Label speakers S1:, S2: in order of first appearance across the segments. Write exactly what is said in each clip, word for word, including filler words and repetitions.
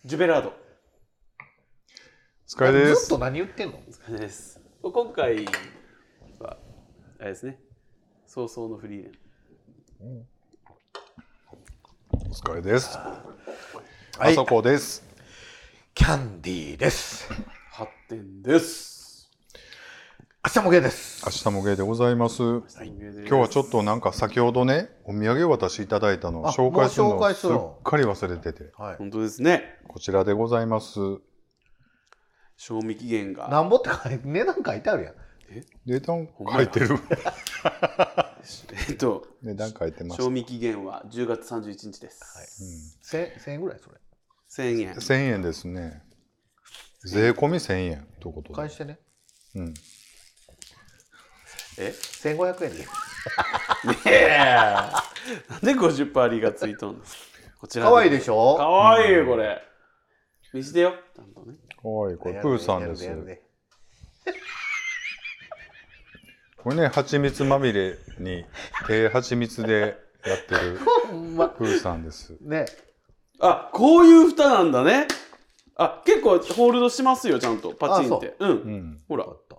S1: ジュベラード。
S2: お疲れです。
S3: ずっと何言ってんの？
S1: お疲れです。今回はあれですね。早々のフリーレン。
S2: お疲れです。
S3: はい
S2: あそこです。
S3: キャンディーです。
S1: 発展です。
S3: 明日もゲーです。
S2: 明日もゲイでございます。
S1: 今
S2: 今日はちょっとなんか先ほどね、お土産渡しいただいたのを
S3: あ
S2: 紹介する
S3: もう紹
S2: のをすっ
S3: 介するの
S2: かり忘れてて、
S3: はい。
S1: 本当ですね。
S2: こちらでございます。
S1: 賞味期限が
S3: なんぼって書いて値段書いてあるやん。
S2: 値段書いてる。
S1: えっと
S2: 値段書いてます。
S1: 賞味期限はじゅうがつさんじゅういちにちです。
S3: はい
S2: うん
S3: 千千円ぐらいそれ。
S1: せんえん。
S2: せんえんですね。税込みせんえんということで。
S3: 返してね。
S2: うん。
S1: え？
S3: 千五百円で。
S1: ねえ。なんで ごじゅっパーセント 利がついとんの？こちら。
S3: 可愛いでしょ？
S1: かわいいよこれ。見せてよ。ちゃんとね。
S2: かわいい。これプーさんです。
S3: やるねやるね
S2: これね、蜂蜜まみれに手蜂蜜でやってる
S3: ほんま
S2: プーさんです。
S3: ね。
S1: あ、こういう蓋なんだね。あ、結構ホールドしますよちゃんとパチンって。うん。
S2: うん。
S1: ほら。
S3: よかった。
S2: こ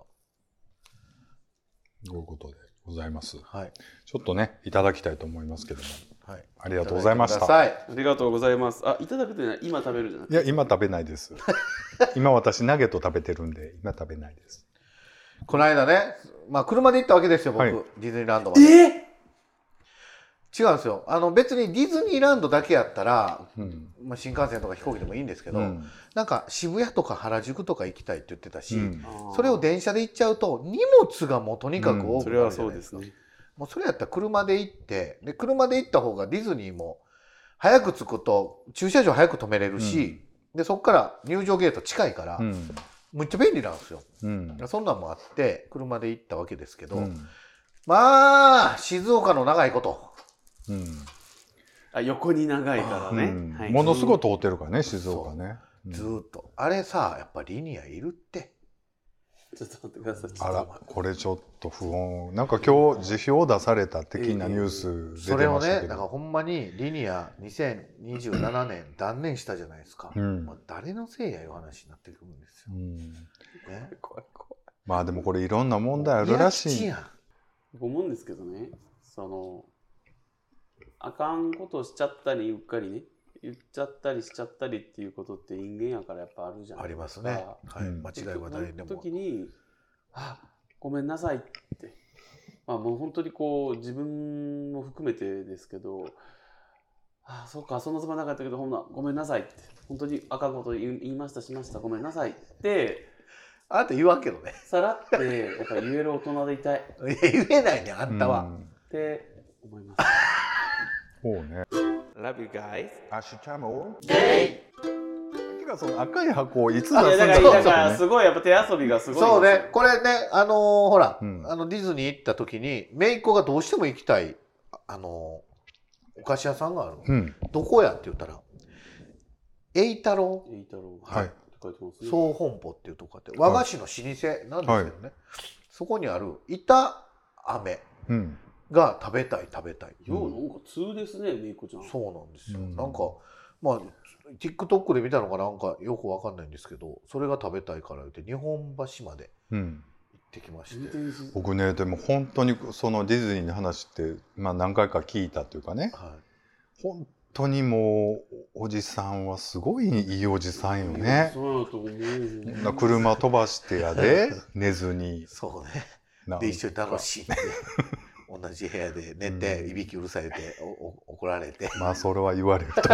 S2: ういうことでございます。
S3: はい
S2: ちょっとね、いただきたいと思いますけども。
S3: はい。
S2: ありがとうございました。
S3: いただいてくださ
S1: ありがとうございます。あ、いただくってね、今食べるじゃなくて。
S2: いや、今食べないです。今私ナゲット食べてるんで、今食べないです。
S3: い。この間ね、まあ車で行ったわけですよ僕、
S2: はい
S3: ディズニーランドまで。
S1: え
S3: 違うんですよ。あの別にディズニーランドだけやったら、
S2: うん。
S3: まあ、新幹線とか飛行機でもいいんですけど、
S2: うん
S3: なんか渋谷とか原宿とか行きたいって言ってたし、
S2: うん
S3: それを電車で行っちゃうと荷物がもうとにかく多くなる
S1: それは
S3: じゃないですか。
S1: そうですね。
S3: もうそれやったら車で行ってで車で行った方がディズニーも早く着くと駐車場早く止めれるし、でそこから入場ゲート近いから、
S2: うん。
S3: むっちゃ便利なんですよ。
S2: うん。
S3: そんなんもあって車で行ったわけですけど、
S2: うん。
S3: まあ静岡の長いこと
S2: うん
S1: あ、横に長いからね。
S2: うん
S1: はい
S2: ものすごい通ってるからね、静岡ね。うん
S3: ずーっと、あれさやっぱリニアいるって。
S1: ちょっと待ってください。
S2: あら、これちょっと不穏。なんか今日辞表出された的なニュース出
S3: それを
S2: てましたけど。
S3: ねだからほんまにリニアにせんにじゅうななねん断念したじゃないですか、
S2: うん
S3: まあ、誰のせいやいう話になってくるんですよ、
S2: うん
S3: ね、
S1: 怖い怖い。
S2: まあでもこれいろんな問題あるらしい。
S3: いや吉やん
S1: 僕思うんですけどね、そのあかんことしちゃったりうっかりね言っちゃったりしちゃったりっていうことって人間やからやっぱあるじゃん。
S3: ありますね、はい
S2: うん
S3: 間違いは誰で
S1: その
S3: も
S1: 時にあごめんなさいってまあもう本当にこう自分も含めてですけどあそうかそんなつもりなかったけどほんなごめんなさいって本当にあかんこと言いましたしましたごめんなさいって
S3: あんた言わんけどね
S1: さらってやっぱり言える大人でいたいっ
S3: いや言えないねあんたは、
S2: うん
S1: て思います。
S2: そうね。
S1: Love you guys。
S2: アシュチャモてかその赤い箱をいつ出すん
S1: いやだから
S2: だ
S1: だから
S2: ろ
S1: すごいやっぱ手遊びがすごいんですよ。
S3: そうねこれねあのーほら、
S2: うん
S3: あのディズニー行った時に姪っ子がどうしても行きたいあのーお菓子屋さんがあるの、
S2: うん。
S3: どこやって言ったら栄太郎
S1: 栄太郎
S2: はい
S1: って書いてますね。
S3: 総本舗っていうとこがあって和菓子の老舗なんですけどね、そこにある板飴
S2: うん。
S3: が食べたい食べたい、
S1: ようなんか通ですねめいこちゃん。
S3: そうなんですよ、
S2: うん
S3: なんかまあ TikTok で見たのかなんかよくわかんないんですけどそれが食べたいから言って日本橋まで
S2: うん。
S3: 行ってきまし
S1: 運
S3: て、
S1: 転し
S2: 僕ねでも本当にそのディズニーの話ってまあ何回か聞いたっていうかね、
S3: はい
S2: 本当にもうおじさんはすごいいいおじさんよね。
S1: そうだと思う。
S2: な車飛ばしてやで寝ずに
S3: そうね
S2: なんか
S3: で一緒に楽しんで同じ部屋で寝て、
S2: うん
S3: いびきうるされておお怒られて
S2: まあそれは言われると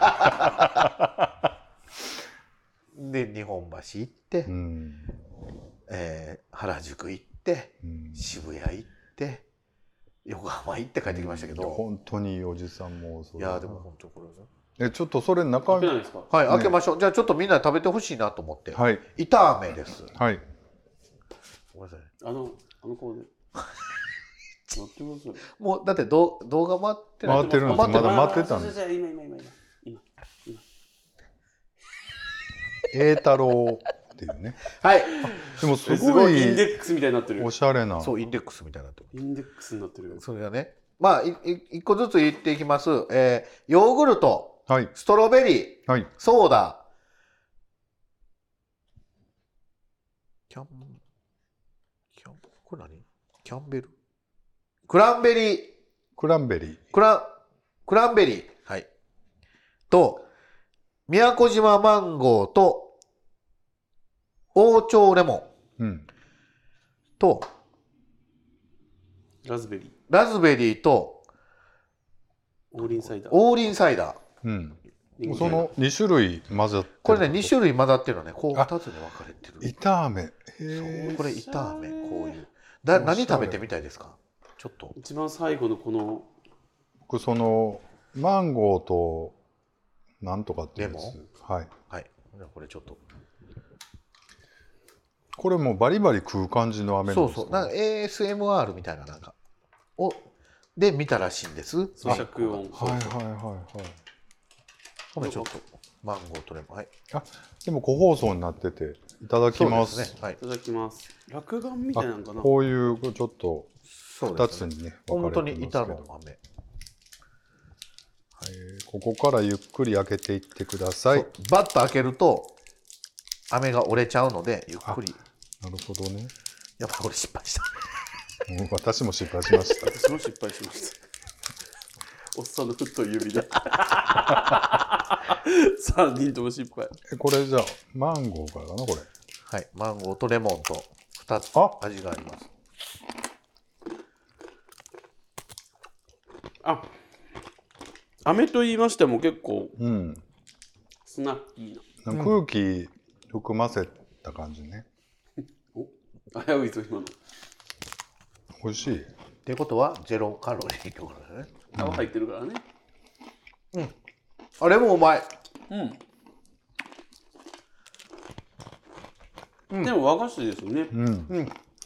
S3: で日本橋行って、
S2: うん、
S3: えー原宿行って
S2: うん、
S3: 渋谷行って横浜行って帰ってきましたけど、
S2: 本当にいいおじさんもそれ
S3: いやでも本当これ
S2: えちょっとそれ中身
S1: 開けないですか。
S3: はい、
S2: ね
S3: 開けましょう。じゃあちょっとみんなで食べてほしいなと思って。
S2: はい
S3: 板飴です。
S2: はい
S3: ごめんなさい。
S1: あのあの子で。待ってください。
S3: もうだってど動画回ってない。
S2: 回ってるんです
S3: 回ってる
S2: まだ待ってたんです
S1: あそうそうそう今今今今今今。
S2: 栄太郎っていうね
S3: はい。
S2: でもす
S1: えす
S2: ごい
S1: ごいインデックスみたいになってる
S2: お。しゃれな
S3: そうインデックスみたいになってる。
S1: インデックスになってる。
S3: それがね。まあいい一個ずつ言っていきます。えー、ヨーグルト、
S2: はい
S3: ストロベリー、
S2: はい
S3: ソーダ、 キャンキャンこれ何？キャンベルクランベリー
S2: クランベリー。
S3: クラクランベリーはいと宮古島マンゴーと王朝レモン
S2: うん。
S3: と
S1: ラズベリー、
S3: ラズベリーと
S1: 王林サイダー、
S3: 王林サイダー。
S2: うん。
S1: リンゴ
S2: そのに種類混ざってる。
S3: これねに種類混ざってるのね。こう
S2: あ
S3: ふたつに分かれてる。
S2: 炒め。へえ。
S3: これ炒めこういう。だ
S2: おしゃれ
S3: 何食べてみたいですか？ちょっと。
S1: 一番最後のこの
S2: 僕そのマンゴーとなんとかってやつ。
S3: レモ
S2: はい。
S3: はい。じゃあこれちょっと。
S2: これもうバリバリ食う感じの飴なんですか？
S3: そうそう。なんか エーエスエムアール みたいななんかをで見たらしいんです。
S1: 咀嚼音、
S2: はいはいはいはい。
S3: ほんでちょっとマンゴーとレモン。はい。
S2: あ、でも個包装になってていただきます。
S3: そうですね。はい
S1: い。ただきます。落眼みたいなのかな。
S2: こういうちょっと二
S3: そうですね。
S2: つにね
S3: 本当に
S2: 分かれてますけど。
S3: 板の飴。
S2: えーここからゆっくり開けていってください。
S3: そうバッと開けると飴が折れちゃうのでゆっくり。
S2: なるほどね。
S3: やっぱこれ失敗した。
S2: もう私も失敗しました。
S1: 私も失敗しました。おっさんの太い指で。三人とも失敗。
S2: えこれじゃあマンゴーからかなこれ。
S3: はい。マンゴーとレモンとふたつ
S2: あ
S3: 味があります。
S1: あ、飴と言いましても結構
S2: うん。
S1: スナッキーな。
S2: なんか空気含ませた感じね。
S1: お、危ういぞ今の。
S2: 美味しい。
S3: ってことはゼロカロリーってことだよね。
S1: 皮入ってるからね。
S3: あれもうまい。
S1: うん。でも和菓子ですよね。
S2: うん。
S3: うん。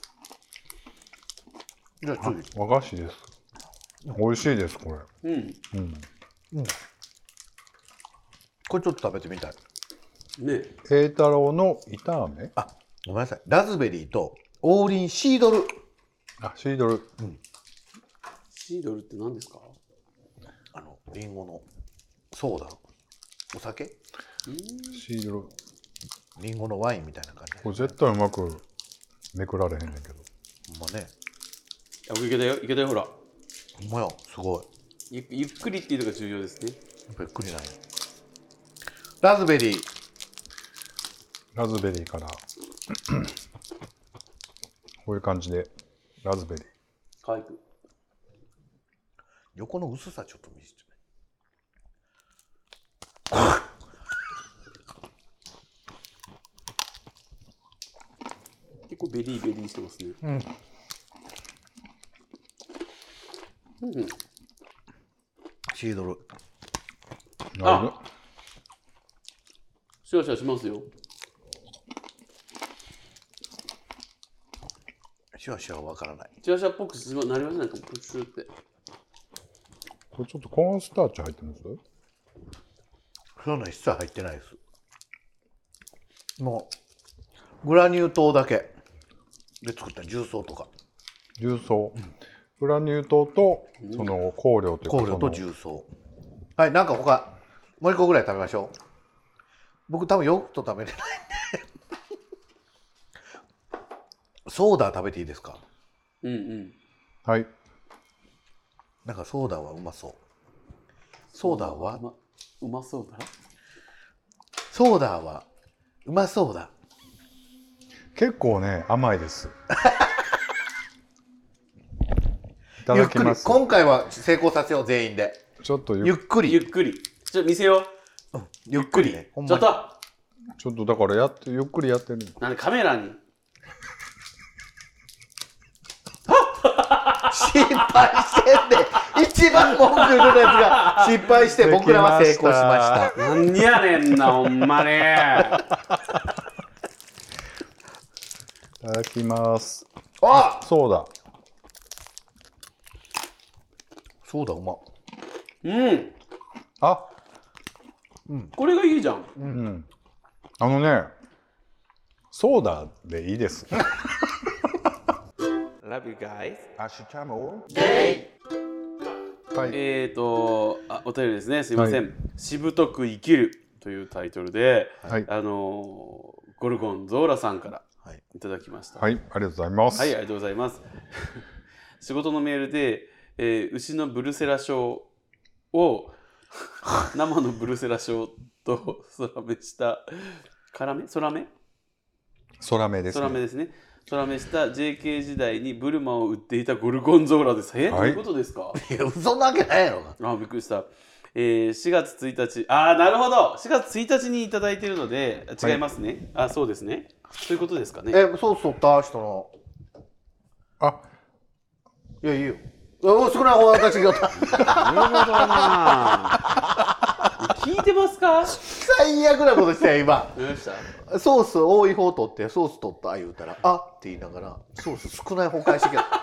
S3: じゃあ次。
S2: 和菓子です。美味しいですこれ。
S1: うん。
S2: うん。
S3: これちょっと食べてみたい。
S1: ね。
S2: 栄太郎の炒め。
S3: あ、ごめんなさい。ラズベリーと王林シードル。
S2: あ、シードル。
S1: シードルって何ですか？
S3: あのリンゴのソーダ。お酒？
S2: シードル。
S3: リンゴのワインみたいな感じ。
S2: これ絶対うまくめくられへんねんけど。
S3: ほんまね。
S1: あ、いけたよ、いけたよ、ほら。
S3: ほんまや。すごい。
S1: ゆゆっくりっていうのが重要ですね。
S3: やっぱりゆっくりない。ラズベリー。
S2: ラズベリーからこういう感じでラズベリー。
S1: 可愛く。
S3: 横の薄さちょっと見せて。
S1: 結構ベリーベリーしてますね。
S3: うん。
S1: うん。
S3: シードル。
S2: なるほど。
S1: シュワシュワしますよ。
S3: シュワシュワわからない。
S1: シュワシュワっぽくしまなりませんか？プシュって。
S2: これちょっとコーンスターチ入ってます？
S3: そんな一切入ってないです。もうグラニュー糖だけで作った重曹とか。
S2: 重曹。グラニュー糖とその香料というか
S3: 香料と
S2: その
S3: 重曹。はい、なんか他もう一個ぐらい食べましょう。僕多分よくと食べれないんでソーダ食べていいですか？
S1: うんうん。
S2: はい。
S3: なんかソーダはうまそう。ソーダは
S1: うま、うまそうだ。
S3: ソーダはうまそうだ。
S2: 結構ね甘いです。いただきます。
S3: 今回は成功させよう全員で。
S2: ちょっとゆ
S3: ゆっくり。
S1: ゆっくり。ちょっと見せよう。
S3: ゆっくりね。ほん
S1: ちょっ
S3: まに
S1: と
S2: ちょっとだからやってゆっくりやってる。
S1: なんでカメラに。
S3: 失敗してんで、一番文句言うやつが失敗して僕らは成功しました。
S1: なんやねんな、ほんまに。
S2: いただきます。
S3: あ、
S2: そうだ。
S3: そうだうま。
S1: うん。
S2: あ、
S1: これがいいじゃん。
S2: うん。あのね、ソーダでいいです。
S1: Love you guys。
S2: アシュチャム。はい。
S1: えーとあ、お便りですね。すいません。しぶとく生きるというタイトルで、
S2: はい。
S1: あのーゴルゴンゾーラさんから
S3: はい、
S1: いただきました。
S2: はい、ありがとうございます。
S1: はい、ありがとうございます。仕事のメールで、えー牛のブルセラ症を生のブルセラ症と空目した辛め空目
S2: 空目ですね。
S1: 空目ですね。空目した ジェーケー 時代にブルマを売っていたゴルゴンゾーラです。え、
S2: はい
S1: どういうことですか？
S3: いや嘘なわけないやろが。
S1: あ、びっくりした。えー、しがつついたち、ああ、なるほど。しがつついたちにいただいているので、違いますね。はい、あ、そうですね。そういうことですかね。
S3: え、ソース取った人の。
S2: あ、
S3: いや、いいよ。お少ない方が私が取った。
S1: なるほどな。聞いてますか？
S3: 最悪なことしたよ、今。
S1: どうした？
S3: ソース多い方取って、ソース取った言うたら、あって言いながら、ソース少ない方返してきた。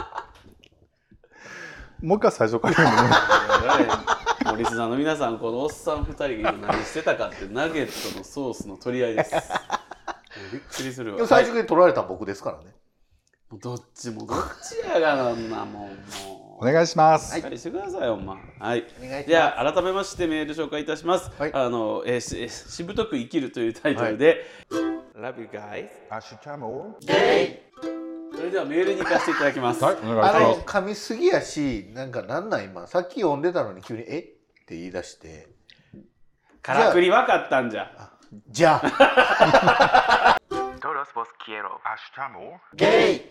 S2: もう一回最初から言うのね。
S1: もうリスナーの皆さん、このおっさんふたりが今何してたかってナゲットのソースの取り合いです。もうびっくりするわ。
S3: 最初に取られた僕ですからね。
S1: もうどっちもどっちやがな、んなもん。も
S2: お願いします。
S1: しっかりしてくださいよ、お前。はい。
S3: お願いします。
S1: では、改めましてメール紹介いたします。
S3: はい
S1: あの、えーしえーしぶとく生きるというタイトルで、Love you guys。
S2: アシュチャモ
S1: それではメールに行かせていただきます。
S2: はい、お願い
S3: あの
S2: します。
S3: 噛みすぎやし、なんかなんなん今、さっき読んでたのに急にえって言い出して、
S1: からくり分かったんじゃ。
S3: じゃあ
S1: Todos vos quiero。
S2: アシュチャモ
S3: ゲイ。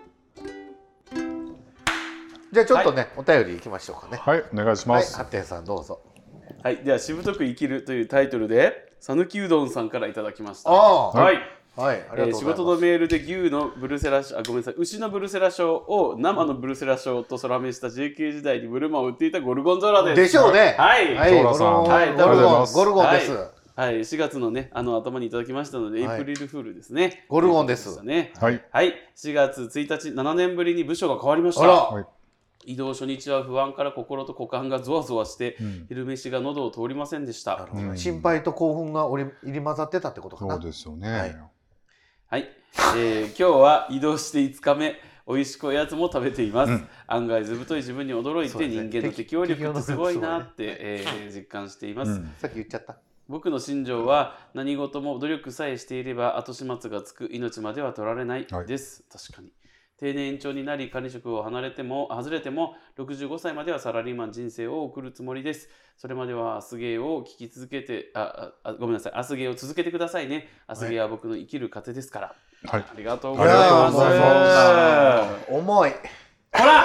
S3: じゃあちょっとね、お便りいきましょうかね。
S2: はい、お願いし
S3: はい、
S2: ます。
S3: 発展さんどうぞ。
S1: はい、ではしぶとく生きるというタイトルで、さぬきうどんさんからいただきました。
S3: ああ、
S1: はい。
S3: はい、ありがとうございます。
S1: えー仕事のメールで牛のブルセラあごめんなさい牛のブルセラ症を生のブルセラ症と空目した ジェーケー 時代にブルマを売っていたゴルゴンゾーラです。
S3: でしょうね。
S1: はい、
S3: はい、
S2: ゾーラさん
S3: ゴルゴン
S1: はい
S3: ゴルゴン、
S2: ありがとうございます
S3: ゴルゴンです。
S1: はいはい、しがつのねあの頭にいただきましたので、
S3: はい
S1: エイプリルフールですね。
S3: ゴルゴンです
S1: したね。
S2: はい。
S1: はい、しがつついたちななねんぶりに部署が変わりました。
S3: あら、
S2: はい。
S1: 移動初日は不安から心と股間がゾワゾワして、
S2: うん
S1: 昼飯が喉を通りませんでした。
S3: なるほどね
S2: うん
S3: 心配と興奮が織り入り混ざってたってことかな。
S2: そうですよね。
S3: はい
S1: はい、えー今日は移動していつかめ、美味しくおやつも食べています。
S2: うん
S1: 案外ずぶとい自分に驚いて、
S3: そうですね
S1: 人間の適応力ってすごいなって、
S3: 適
S1: えー実感しています。
S2: うん
S3: さっき言っちゃった。
S1: 僕の心情は何事も努力さえしていれば後始末がつく、命までは取られないです。確かに。定年延長になり管理職を離れても外れてもろくじゅうごさいまではサラリーマン人生を送るつもりです。それまではアスゲーを聞き続けてああごめんなさいアスゲーを続けてくださいね。アスゲーは僕の生きる糧ですから。
S2: はい。
S1: ありがとう
S3: い
S1: ございます。
S3: やーもうそうか重い。
S1: ほら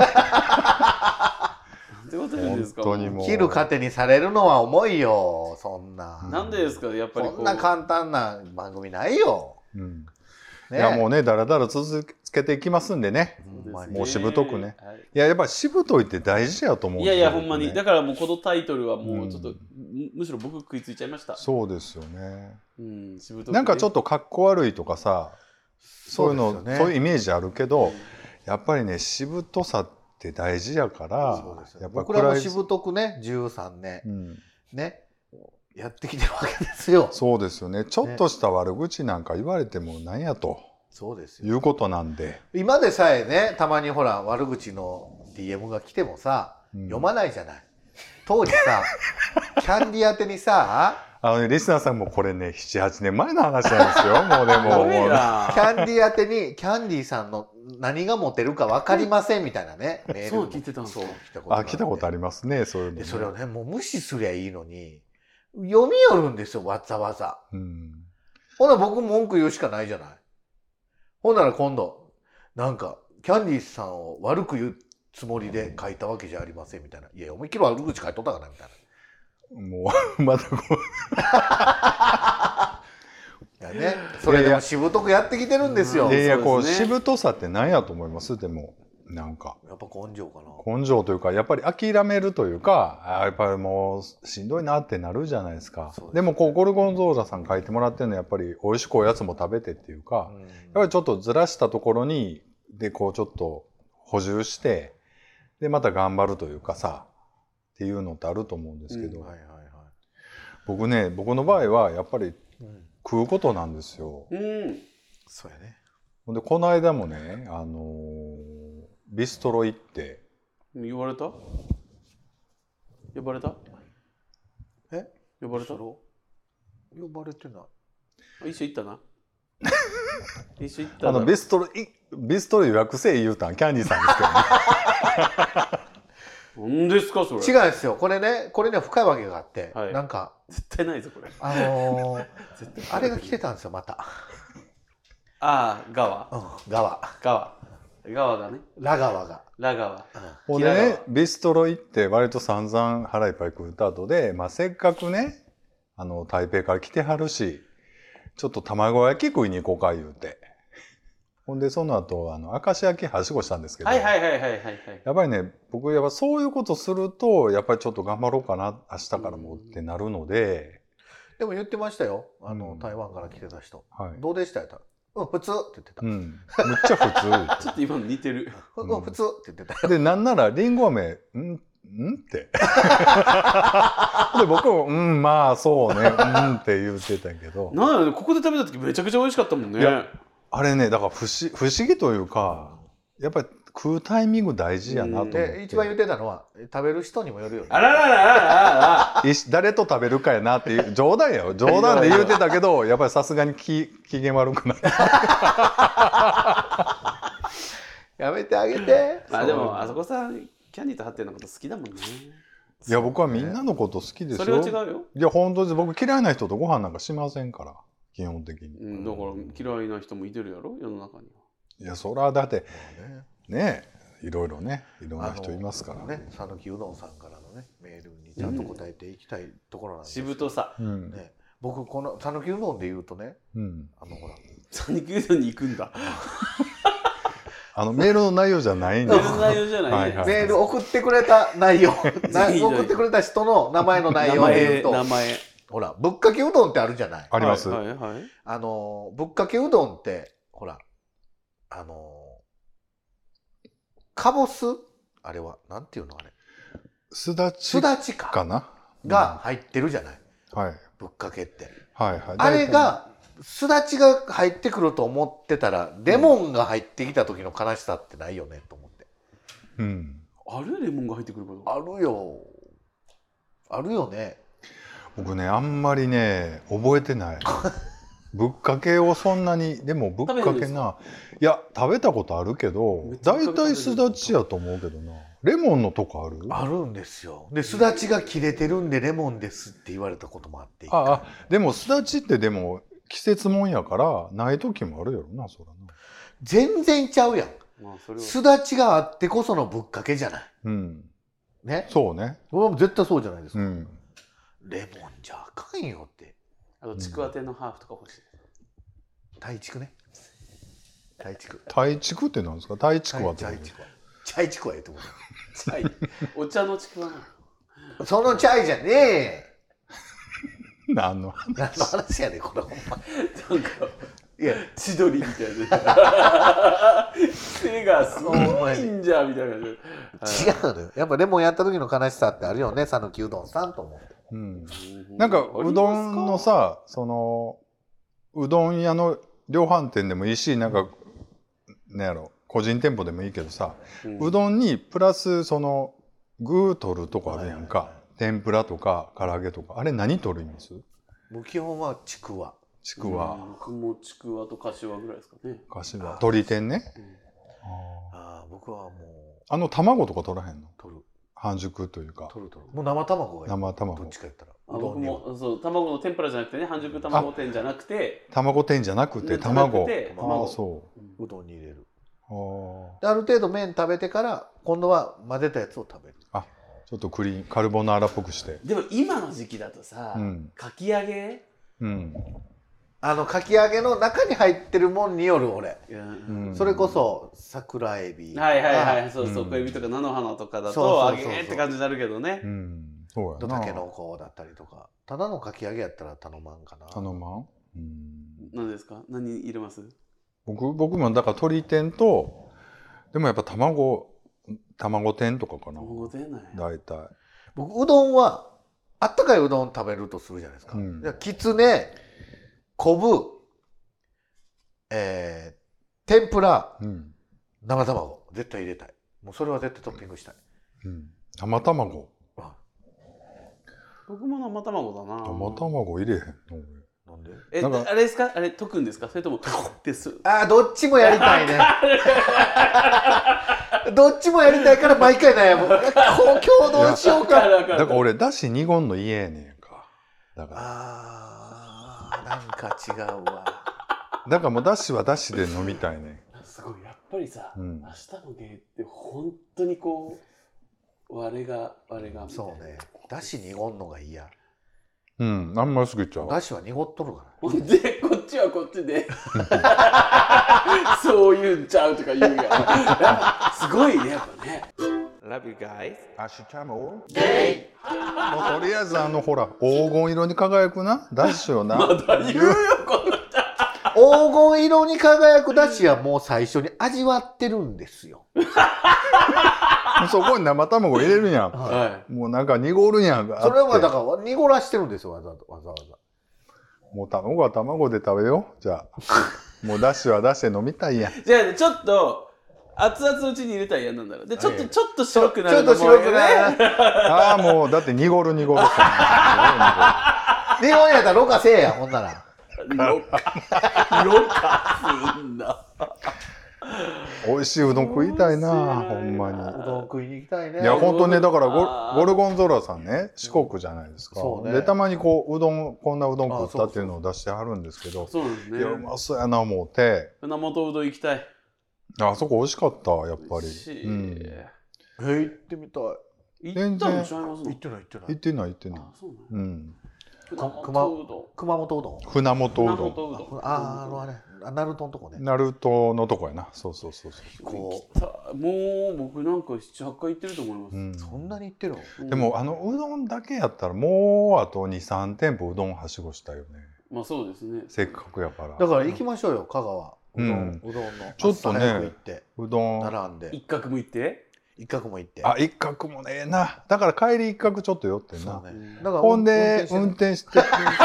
S1: なんてこと言うんですか。
S2: 本当にもう
S3: 切る糧にされるのは重いよ。そんな。
S1: なんでですかやっぱりこう
S3: こんな簡単な番組ないよ。
S2: うん。
S3: ね、
S2: いやもうね、だらだら続けていきますんでね。
S3: ほんまに
S2: もうしぶとくね
S1: はい
S2: いや、やっぱりしぶといって大事やと思うん
S1: い
S2: ですよ
S1: やいやほんまに、
S2: ね
S1: だからもうこのタイトルはもうちょっと、
S2: うん
S1: むむしろ僕食いついちゃいました。
S2: そうですよね。
S1: うん、しぶとくね
S2: なんかちょっとかっこ悪いとかさ、そういうの
S3: そうですよね
S2: そういうイメージあるけど、やっぱりね、しぶとさって大事やから
S3: そうですよ
S2: やっぱ
S3: 僕らも
S2: 暗い
S3: しぶとくねじゅうさんね
S2: う、ん、
S3: ねやってきてるわけですよ。
S2: そうですよね。ちょっとした悪口なんか言われてもなんやと
S3: そうですよ。
S2: いうことなんで、
S3: 今でさえねたまにほら悪口の ディーエム が来てもさ、
S2: うん
S3: 読まないじゃない。当時さキャンディー宛てにさ
S2: あのね、リスナーさんもこれねななはちねんまえの話なんですよ。もうでも
S1: すごい
S2: もう
S1: な
S3: キャンディー宛てにキャンディーさんの何が持てるか分かりませんみたいなねメール
S1: そう聞いてたんですか。
S3: そう来たことが
S2: あ来たことあ
S3: り
S2: りますね、そういうのね、
S3: でそれをねもう無視すりゃいいのに読み寄るんですよわざわざ。
S2: うん、
S3: ほな僕文句言うしかないじゃない。ほんなら今度なんかキャンディーさんを悪く言うつもりで書いたわけじゃありませんみたいな。いや思いっきり悪口書いとったかなみたい
S2: もうまたこ
S3: な。いやねそれでもしぶとくやってきてるんですよ。
S2: ういやいやこう
S1: そうですね
S2: しぶとさって何やと思います。でもなんか
S3: やっぱ根性かな。
S2: 根性というかやっぱり諦めるというかあやっぱりもうしんどいなってなるじゃないですか。
S3: そうですね
S2: でもこうゴルゴンゾーラさん書いてもらってるのはやっぱり美味しくおやつも食べてっていうか、
S3: うん
S2: やっぱりちょっとずらしたところにでこうちょっと補充してでまた頑張るというかさっていうのってあると思うんですけど、
S1: うん
S3: はいはいはい。
S2: 僕ね僕の場合はやっぱり
S3: うん
S2: 食うことなんですよ。
S1: うん。
S3: そうやね。
S2: ほんでこの間もねあのービストロ行って
S1: 言われた？呼ばれた？
S3: え
S1: 呼ばれた？
S3: それを呼ばれてない。
S1: あ一緒行ったな。 一緒行った
S2: あのビストロいビストロ予約せえ言うたんキャンディーさんですけどね。
S1: 何ですかそれ。
S3: 違うんですよ。これね、これね深いわけがあって、
S1: はい
S3: なんか
S1: 絶対ないぞこれ。
S3: あのー、
S1: 絶対
S3: あれが来てたんですよまた。
S1: ああ川
S3: うん、川
S1: 川川がね
S3: ラ川が。
S1: ラ川。
S2: ほんでねビストロ行って割と散々腹いっぱい食った後で、まあ、せっかくねあの台北から来てはるしちょっと卵焼き食いに行こうか言うて。ほんでその後あの明石焼きはしごしたんですけど、
S1: はいはいはいはいはいはい。
S2: やっぱりね僕やっぱそういうことするとやっぱりちょっと頑張ろうかな明日からもってなるので、
S3: でも言ってましたよ。あの、
S2: うん
S3: 台湾から来てた人。
S2: はい、
S3: どうでしたよ。うん普通って言ってた。
S2: うん、むっちゃ普通言って
S1: ちょっと今の似てる。
S3: うんうん普通って言ってたよ。
S2: で、なんなら、りんご飴、んんって。で、僕も、うん、まあ、そうね、うんって言ってたけど。
S1: なんだろうね、ここで食べた時めちゃくちゃ美味しかったもんね。
S2: いやあれね、だから不思不思議というか、やっぱり食うタイミング大事やなと思って。
S3: で、一番言ってたのは、食べる人にもよるよね。
S1: あらららららら
S2: いし誰と食べるかやなっていう、冗談やよ。冗談で言うてたけど、やっぱりさすがに機機嫌悪くなる。
S3: やめてあげて。
S1: まあでも、あそこさ、キャンディーとハッテンのこと好きだもんね。
S2: いや、僕はみんなのこと好きですよ。
S1: それは違うよ。
S2: いや、本当です。僕嫌いな人とご飯なんかしませんから、基本的に。
S1: うん、だから嫌いな人もいてるやろ、世の中には。
S2: いや、それはだって、
S3: ね
S2: ねえ、いろいろね、いろんな人いますから。
S3: ね、讃岐うどんさんからのね、メールにちゃんと答えていきたいところなんです
S1: しぶとさ。
S2: うん。
S3: ね、僕、この讃岐うどんで言うとね、
S2: うん。
S3: あの、ほら、
S1: 讃岐うどんに行くんだ。
S2: あの、メールの内容じゃないんです。
S1: メールの内容じゃないね。
S2: はいはい
S3: メール送ってくれた内容、な
S1: ぜひ
S3: 送ってくれた人の名前の内
S1: 名
S3: 容で言う
S1: 前、
S3: と、
S1: 名前。
S3: ほら、ぶっかけうどんってあるじゃない。
S2: あります。
S1: はいはいはい。
S3: あの、ぶっかけうどんって、ほら、あの、かぼすあれは、なんていうのあれ。
S2: すだち
S3: すだちか。
S2: かな
S3: が入ってるじゃない。
S2: はい。
S3: ぶっかけって。
S2: はいはい。
S3: あれが、すだちが入ってくると思ってたら、レモンが入ってきた時の悲しさってないよね、と思って。
S2: うん。
S1: あるレモンが入ってくること。
S3: あるよ。あるよね。
S2: 僕ね、あんまりね、覚えてない。ぶっかけをそんなに、でもぶっかけな、いや、食べたことあるけど
S1: めっ、ちゃぶっかけ
S2: 大体すだちやと思うけどな。レモンのとこある
S3: あるんですよ。で、すだちが切れてるんでレモンですって言われたこともあって。
S2: ああ、でもすだちってでも季節もんやから、ない時もあるやろな、そらな。
S3: 全然ちゃうやん。
S1: まあそれは
S3: すだちがあってこそのぶっかけじゃない。
S2: うん。
S3: ね。
S2: そうね。
S3: これは絶対そうじゃないですか。
S2: うん。
S3: レモンじゃあかんよって。
S1: あとちくわ天のハーフとか欲しい。
S3: 大畜ね。大畜。
S2: 大畜ってなんですか？大畜はって
S3: 大畜は。チャイチクワ言ってこ
S1: チャイ。お茶のちくわなの。
S3: と。そのチャイじゃねえ。
S2: 何の
S3: 何の話やねん、これほんま。
S1: なんか、
S3: いや、
S1: 千鳥みたいな。背がすごいんじゃみたいな。
S3: 違うのよ。やっぱレモンやった時の悲しさってあるよね、讃岐うどんさんと思って。
S2: うん。なんかうどんのさ、そのうどん屋の量販店でもいいし、なんかなんやろ個人店舗でもいいけどさ、うどんにプラスその具取るとこあるやんか、天ぷらとか唐揚げとか、あれ何取ります？
S3: 基本はちくわ。
S2: ちくわ、
S1: 僕もちくわとかしわぐらいですかね。
S2: かしわ、鶏天ね。
S3: ああ、僕はもう
S2: あの卵とか取らへんの？
S3: 取る。
S2: 半熟というか
S3: 取る取る。もう生卵がいい。
S2: 生卵
S3: どっちか言ったら。
S1: あ僕
S3: うどんには。
S1: もそう卵の天ぷらじゃなくてね、半熟卵天じゃなくて、
S2: 卵天じゃなくて
S1: ね
S2: 卵。
S1: じゃなくて
S2: あ
S1: 卵
S2: あ、そう
S3: うどんに入れる。
S2: う。あ
S3: である程度麺食べてから今度は混ぜたやつを食べる。
S2: あ、ちょっとクリーンカルボナーラっぽくして。
S1: でも今の時期だとさ、
S2: うん
S1: かき揚げ、
S2: うん。
S3: あのかき揚げの中に入ってるもんによる俺。
S1: いや
S2: うん
S3: それこそ桜エビ。
S1: はいはいはい、そうそう、
S2: うん
S1: 小エビとか菜の花とかだ
S3: そう
S1: と揚
S3: そうそうそう
S1: げって感じになるけどね
S2: う。ん。そうや
S3: と
S2: な。
S3: たけのこだったりとか。ただのかき揚げやったら頼まんかな。
S2: 頼まん。うん。
S1: 何ですか？何入れます？
S2: 僕僕もだから鶏天と、でもやっぱ卵卵天とかかな。
S1: 卵出ない。
S2: 大体。
S3: 僕うどんはあったかいうどん食べるとするじゃないですか。
S2: うん
S3: じゃあきつね、昆布、えー、天ぷら、
S2: うん。
S3: 生卵絶対入れたい。もうそれは絶対トッピングしたい。
S2: うん。生卵。
S3: あ
S1: 僕も生卵だな。
S2: 生卵入れへんの。
S3: なんで？
S1: え、
S2: なんか
S1: あれですか？あれ解くんですか？それともです
S3: ああ、どっちもやりたいね。どっちもやりたいから毎回悩む。こう今日どうしようか。
S2: だから俺だし濁んの言えねえか。だから
S3: ああ、なんか違うわ。
S2: だからもうだしはだしで飲みたいね。
S1: すごいやっぱりさ、
S2: うん
S1: 明日の芸って本当にこう我が我がみたいな。
S3: そうね。だし濁んのが嫌。
S2: うん、あんまり好きちゃう。
S3: だしは濁っとるから。
S1: ほんでこっちはこっちでそういうんちゃうとか言うやん。やっぱすごいねやっぱね。Love you guys。
S2: アシュチャムもうとりあえずあのほら黄金色に輝くなだしをな。
S1: まだ言うよこの
S3: 黄金色に輝くだしはもう最初に味わってるんですよ。
S2: そこに生卵入れるやん。
S1: は
S2: もうなんか濁るやんがあって。
S3: それはだから濁らしてるんですよ、わざわざわざ。
S2: もう卵は卵で食べよう。じゃあもうだしはだしで飲みたいやん。
S1: い。じゃあねちょっと熱々のうちに入れたら嫌なんだろう。でちょっと、
S3: はい
S1: ちょっと白くな
S3: ちょ
S1: るのも
S3: っと白くなる。
S2: ああもうだって濁る濁るさ。
S3: 日本やったらろ過せえや、ほんなら。
S1: ろ過ろ過すんだ。
S2: 美味しいうどん食いたいなほんまに。
S3: うどん食いに行きたいね。
S2: いや本当ねだから
S1: あー
S2: ゴゴルゴンゾーラさんね四国じゃないですか、
S3: そうね
S2: でたまにこううどんこんなうどん食ったっていうのを出してはるんですけど、
S1: そうですね。
S2: いやうまそうやな思って
S1: 船本うどん行きたい。
S2: あそこ美味しかったやっぱり、
S1: 美味しい
S2: うん、
S3: えー、行ってみたい。
S1: 行ったのちゃいますの？
S3: 行ってない行ってない。
S2: 行ってない行ってない、
S1: あ、そうなの。
S2: うん、
S1: 船本うどん。
S3: 熊本うどん。
S2: 船本う
S1: 船
S2: どん
S1: 本うどん。
S3: ああ、あのあれ、ナルトのとこね。
S2: ナルトのとこやなそうそうそうそう、
S3: こ
S1: 行ったもう僕なんか七八回行ってると思います。
S2: うん
S3: う、そんなに行ってるの？
S1: うん
S2: でもあのうどんだけやったらもうあとにさん店舗うどんはしごしたいよね
S1: まあそうですね。
S2: せっかくやから
S3: だから行きましょうよ、香川。うどん、
S2: うん
S3: うどんの。
S2: ちょっとね
S3: 朝早く行って、
S2: うどん
S3: 並んで。
S1: 一角も行って。
S3: 一角も行って。
S2: あ一角もねええなだから帰り一角ちょっと寄ってんな、
S3: そうね。
S1: うん
S3: だから
S2: ほんで運
S3: 運転して
S2: 転して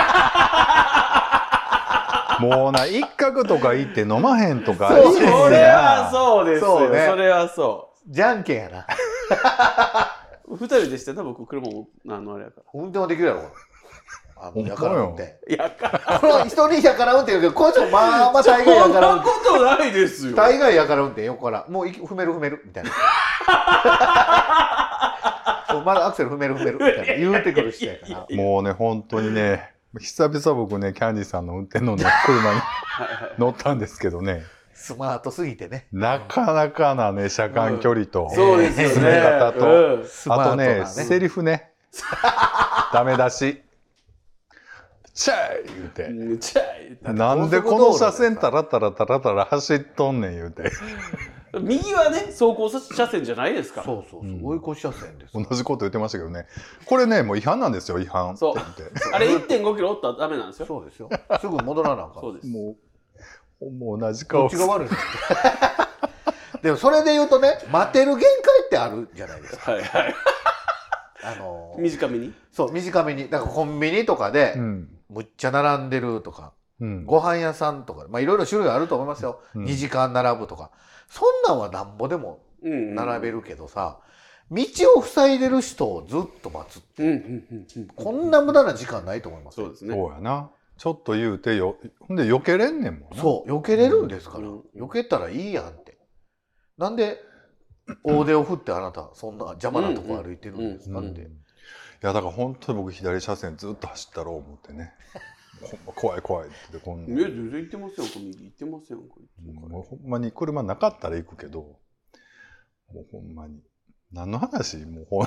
S2: もうな一角とか行って飲まへんとかあり
S3: そう
S2: えへんやん
S1: それはそうですよ。
S3: そうね
S1: それはそ
S3: じゃんけんやな。
S1: う。二人でしたな僕車もあのあれやか
S3: 運転はできるやろ。あの、やから運転。
S1: ら。いやか。
S3: この一人やから運転やけど、こいつもまあまあ大概や
S1: そん
S3: から運転。
S1: なことないですよ。
S3: 大概やから運転横からもういき踏める踏めるみたいなそうまだアクセル踏める踏めるみたいな言うてくる人やから
S2: もうね本当にね久々僕ねキャンディーさんの運転のね車に乗ったんですけどね
S3: スマートすぎてね
S2: なかなかなね車間距離と、
S1: そうですよね。
S2: 進め方と、
S1: うん
S3: スマートな
S2: あとねセリフねダメ出しチャイ言うて、
S1: うんちゃい
S2: なんでこの車線タラタラタラタラ走っとんねん言うて
S1: 右はね走行車線じゃないですか。
S3: そうそうそう、
S2: うん
S3: 追い越し車線です
S2: 同じこと言ってましたけどねこれねもう違反なんですよ違反って
S1: そう
S2: 言って
S1: あれいってんごキロおったらダメなんですよ。
S3: そうですよすぐ戻らなあかん
S1: そうです。
S2: もうもう同じ
S3: ど
S2: 顔
S3: っちが悪いのでもそれで言うとね待てる限界ってあるじゃないですか
S1: はいはい。
S3: あのー
S1: 短めに。
S3: そう短めにだからコンビニとかで、
S2: うん
S3: むっちゃ並んでるとか
S2: うん
S3: ご飯屋さんとかまあいろいろ種類あると思いますよ、
S2: うん
S3: にじかん並ぶとかそんなんはなんぼでも
S1: うん
S3: 並べるけどさ、道を塞いでる人をずっと待つって、
S1: うんうんうんうん。
S3: こんな無駄な時間ないと思いますよ
S1: そうですね。
S2: そうやなちょっと言うてよほんで避けれんねんもんな
S3: そう避けれるんですから、
S1: うん
S3: 避けたらいいやんってなんで大手を振ってあなたそんな邪魔なとこ歩いてるんですか
S2: うんい
S3: って、
S2: やだから本当に僕左車線ずっと走ったろう思ってねほんま怖い怖いってこんな
S1: いや全然行ってますよ。右行ってますよ。こいつ
S2: もうほんまに車なかったら行くけどもうほんまに何の話もうほん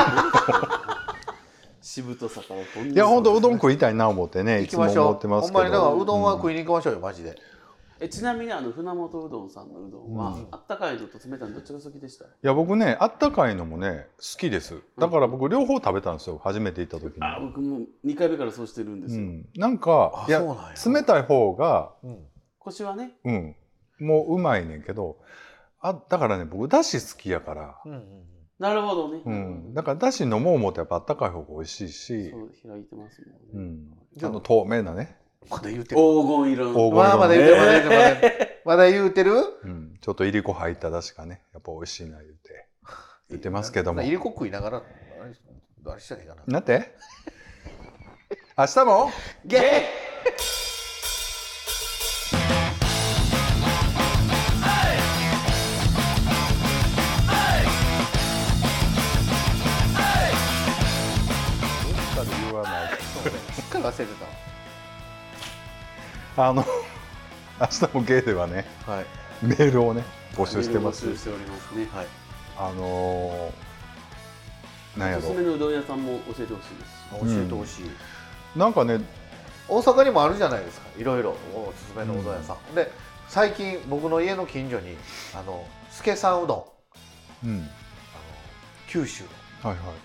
S1: しぶとさから飛んで。
S2: いやほんとうどん食いたいな思ってねい
S3: 行きましょう
S2: つも思ってますけど
S3: ほんまにだからうどんは
S2: い
S3: 食いに行きましょうよマジで
S1: えちなみにあの船本うどんさんのうどんは、
S2: うん
S1: あったかいのと冷たいのどっちが好きでした？
S2: や僕ねあったかいのもね好きですだから僕両方食べたんですよ初めて行った時に
S1: あ僕もにかいめからそうしてるんですよ。
S2: うん、なんかいや
S3: あそうなんや
S2: 冷たい方が
S3: うん
S1: 腰はね。
S2: うんもううまいねんけどあだからね僕だし好きやから、
S3: うんうん
S1: なるほどね。
S2: うん、だからだし飲もう思ってやっぱあったかい方が美味しいし
S1: そう開いてます
S2: う
S1: もんね。
S2: ん、あの透明なね、
S3: まだ言うてる
S1: 黄金色の。
S2: 黄金色
S3: まあまだ言うてるまだ言うてるまだ言うてるまだ言うてる
S2: うん、ちょっといりこ入っただしがねやっぱ美味しいな言うて言ってますけども
S3: いりこ食いながらあれあれしたらいいかな
S2: なんて明日も
S3: ゲー忘れてた
S2: あの明日もゲイではね、
S3: わ。はい。
S2: メールをね募集してます。
S1: 募集しておりますね。
S3: はい。
S2: あのー、なんやろ
S1: おすすめのうどん屋さんも教えてほしいです。
S3: 教えてほしい。
S2: なんかね
S3: 大阪にもあるじゃないですか。いろいろおすすめのうどん屋さん。うん、で最近僕の家の近所にあの助さんうどん、うん、あの九州の、はいはい、あの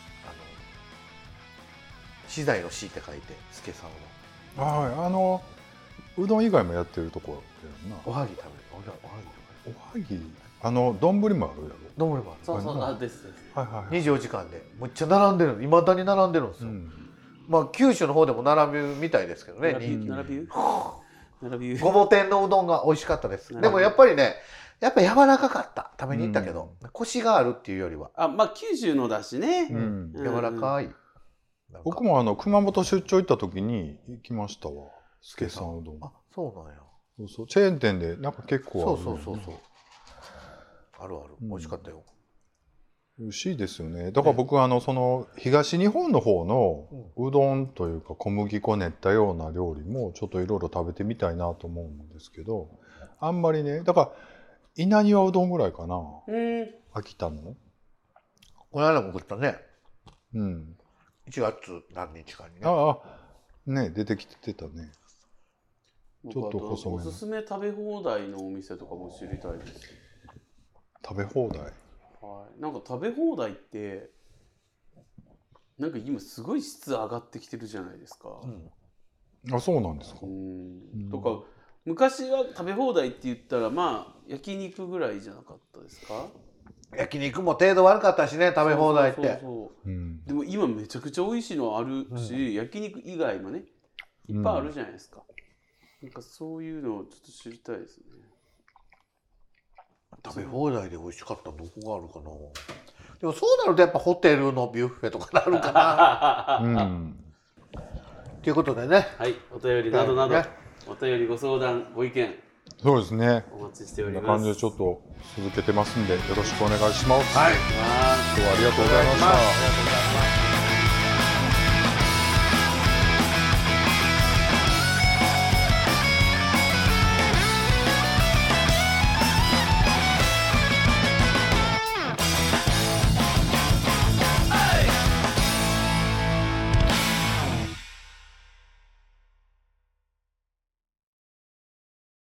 S3: 資材の資って書いて助さんう
S2: どん。はい、あのうどん以外もやってるところってな。
S3: おはぎ食べる。おはぎ。
S2: おはぎ。あの丼もあるやろ。
S3: 丼もある。
S1: そうそう、あですです。
S3: はいはい。にじゅうよじかんでめっちゃ並んでる。未だに並んでるんですよ。うん、まあ九州の方でも並ぶみたいですけどね。
S1: 並び並び。並び。
S3: ごぼ天のうどんが美味しかったです。でもやっぱりね、やっぱ柔らかかった。食べに行ったけど、うん、コシがあるっていうよりは。
S1: あ、まあ九州のだしね。
S3: うん、柔らかい。
S2: 僕もあの熊本出張行った時に行きましたわ。助さんうどん。
S3: あ、そうなんや。
S2: そうそう、チェーン店でなんか結構ある、ね。
S3: そうそうそうそう。あるある、うん、美味しかったよ。
S2: 美味しいですよね。だから僕はあのその東日本の方のうどんというか小麦粉練ったような料理もちょっといろいろ食べてみたいなと思うんですけど、あんまりね、だから稲庭うどんぐらいかな。うん。秋田の。
S3: この間も食ったね。
S2: うん。
S3: いちがつ何日かにね。
S2: ああ、ね、出てきてたね。
S1: ちょっと細めの。おすすめ食べ放題のお店とかも知りたいです。
S2: 食べ放題。
S1: はい。なんか食べ放題ってなんか今すごい質上がってきてるじゃないですか。
S2: うん、あ、そうなんですか。
S1: うん。とか昔は食べ放題って言ったらまあ焼肉ぐらいじゃなかったですか。
S3: 焼肉も程度悪かったしね、食べ放題って。そうそう
S1: そう、うん、でも今めちゃくちゃ美味しいのあるし、うん、焼肉以外もねいっぱいあるじゃないですか。うん、なんかそういうのをちょっと知りたいですね。
S3: 食べ放題で美味しかったどこがあるかな。でもそうなるとやっぱホテルのビュッフェとかなるかな。うん。ということでね。
S1: はい、お便りなどなど、ね、お便りご相談ご意見。
S2: そうですね。
S1: お待ちしております。
S2: こんな感じでちょっと続けてますんでよろしくお願いします。
S3: はい。
S2: 今日はありがとうございました。
S1: ありがとうございます。